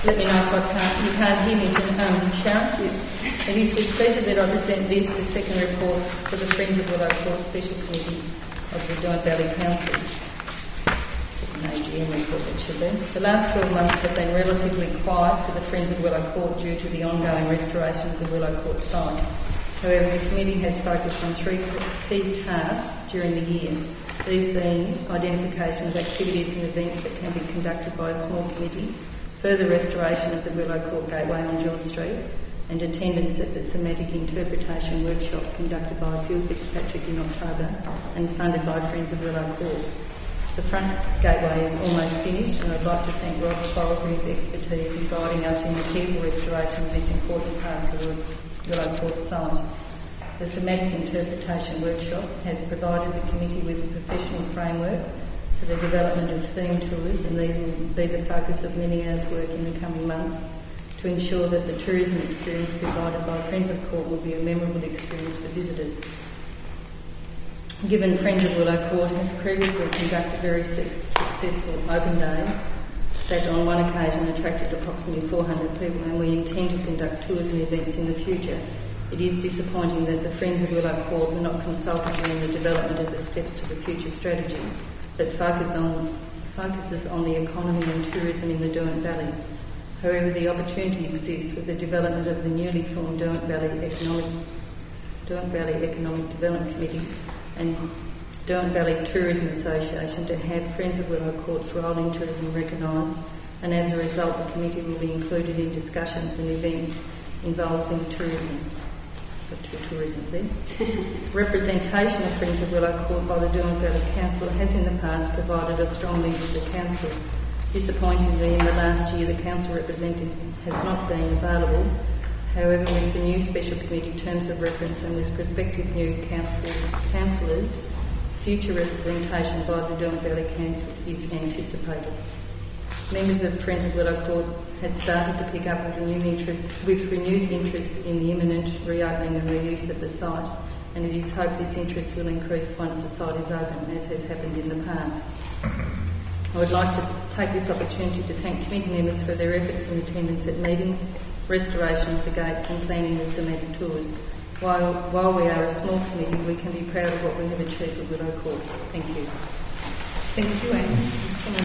Let me know if you can't hear me, Sharon. Yes. It is with pleasure that I present the second report for the Friends of Willow Court Special Committee of the Doant Valley Council. Second AGM report it should be. The last 12 months have been relatively quiet for the Friends of Willow Court due to the ongoing restoration of the Willow Court site. However, the committee has focused on three key tasks during the year. These being identification of activities and events that can be conducted by a small committee, further restoration of the Willow Court Gateway on John Street, and attendance at the thematic interpretation workshop conducted by Phil Fitzpatrick in October and funded by Friends of Willow Court. The front gateway is almost finished, and I'd like to thank Rob Coral for his expertise in guiding us in the careful restoration of this important part of the Willow Court site. The thematic interpretation workshop has provided the committee with a professional framework for the development of theme tours, and these will be the focus of many hours' work in the coming months to ensure that the tourism experience provided by Friends of Court will be a memorable experience for visitors. Given Friends of Willow Court have previously conducted very successful open days that on one occasion attracted approximately 400 people, and we intend to conduct tours and events in the future, it is disappointing that the Friends of Willow Court were not consulted during the development of the steps to the future strategy that focuses on the economy and tourism in the Doant Valley. However, the opportunity exists with the development of the newly formed Doant Valley Economic Development Committee and Doant Valley Tourism Association to have Friends of Willow Court's role in tourism recognised, and as a result the committee will be included in discussions and events involving tourism. Representation of Friends of Willow Court by the Doant Valley Council has in the past provided a strong link to the council. Disappointingly, in the last year the council representative has not been available. However, with the new special committee terms of reference and with prospective new councillors, future representation by the Doant Valley Council is anticipated. Members of Friends of Willow Court has started to pick up with renewed interest in the imminent reopening and reuse of the site, and it is hoped this interest will increase once the site is open, as has happened in the past. I would like to take this opportunity to thank committee members for their efforts in attendance at meetings, restoration of the gates and planning of thematic tours. While we are a small committee, we can be proud of what we have achieved at Willow Court. Thank you. Thank you, Anne.